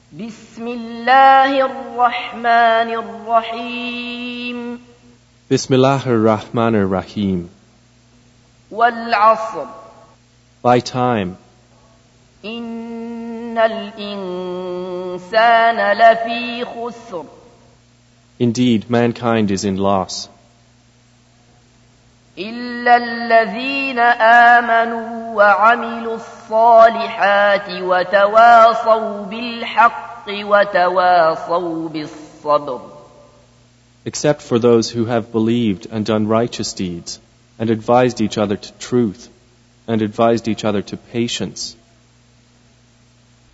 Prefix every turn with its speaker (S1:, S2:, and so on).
S1: بسم الله الرحمن الرحيم
S2: Bismillahir Rahmanir Rahim.
S1: والعصر
S2: By time,
S1: إن الإنسان لفي خسر
S2: indeed mankind is in loss,
S1: إلا الذين آمنوا وعملوا الصالحات وتواصوا بالحق وتواصوا بالصبر.
S2: except for those who have believed and done righteous deeds, and advised each other to truth, and advised each other to patience.